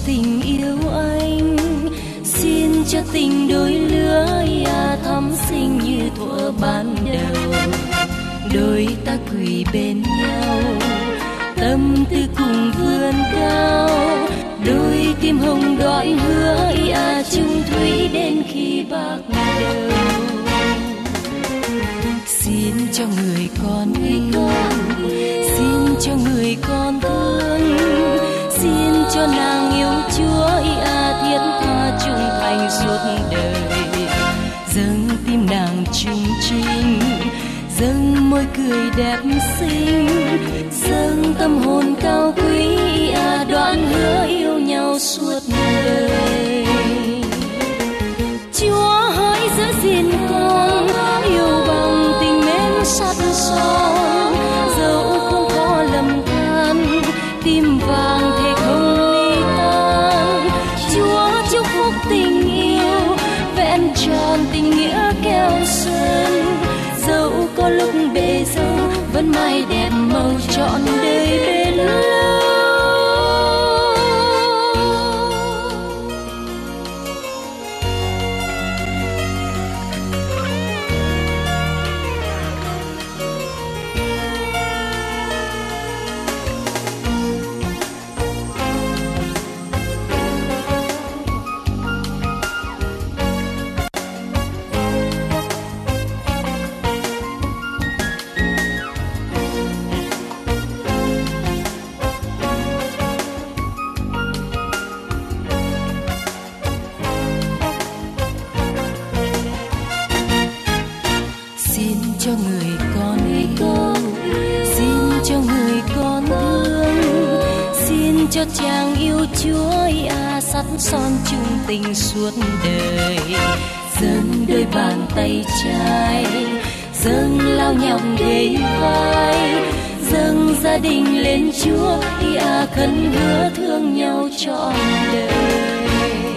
tình yêu anh, xin cho tình đôi lứa thắm xinh như thuở ban đầu. Đôi ta quỳ bên nhau, tâm tư cùng vươn cao, đôi tim hồng đói hứa chung thủy đến khi bạc đầu. Xin cho người con yêu, xin cho người con thương, xin cho nàng yêu Chúa thiết tha trung thành suốt đời. Dâng tim nàng trung trinh, dâng môi cười đẹp xinh, dâng tâm hồn cao quý đoạn hứa yêu nhau suốt đời. Chúa hỡi giữ gìn con, yêu bằng tình mến sắt son, dẫu không có lầm than, tim vàng thề không ly tan. Chúa chúc phúc tình yêu, vẹn tròn tình nghĩa keo sơn, dẫu có lúc bể dâu vẫn mãi đẹp màu trọn đời bên lâu. Cho người con yêu, xin cho người con thương, xin cho chàng yêu Chúa sắt son chung tình suốt đời. Dâng đôi bàn tay trái, dâng lao nhọc ghế vai, dâng gia đình lên Chúa khấn hứa thương nhau trọn đời.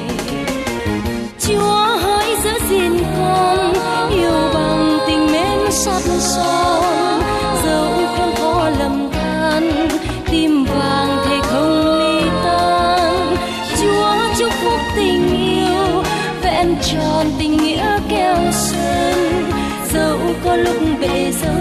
Chúa hỡi giữ gìn con, yêu bằng tình mến sắt son, dẫu không có lầm than, tim vàng thề không ly tan. Chúa chúc phúc tình yêu, vẹn tròn tình nghĩa keo sơn, dẫu có lúc bể dâu